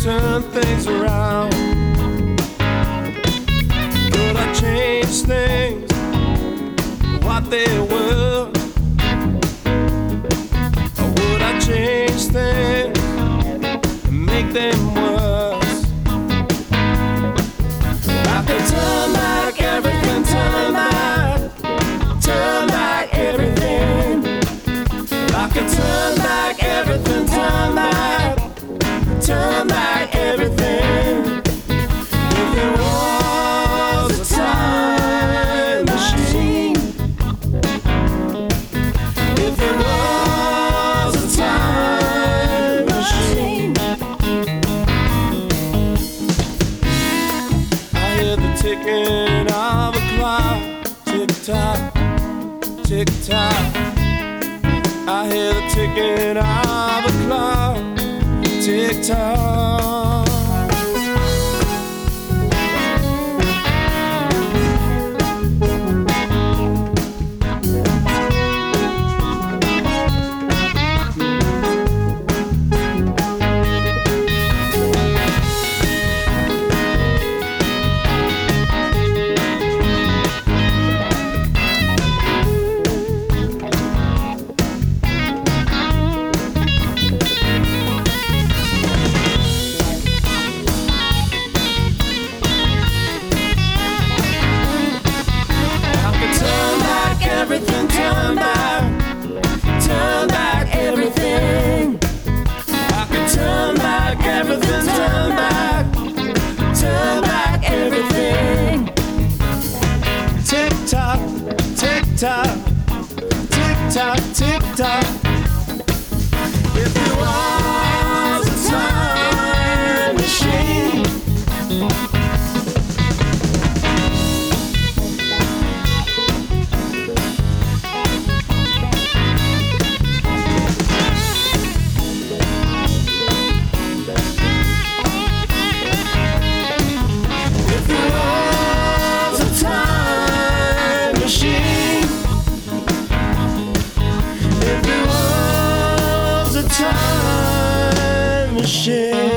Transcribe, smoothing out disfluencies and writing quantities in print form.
turn things around? Could I change things, what they were? Or would I change things and make them worse? I could turn back everything, turn back everything. I could turn back everything, turn back everything. If there was a time machine, if there was a time machine, I hear the ticking of a clock, tick tock, tick tock. I hear the ticking of a clock, tick tock. Everything, turn back everything. I can turn back everything, turn back everything. Tick tock, tick tock, tick tock, tick tock. If there was a time machine, time machine.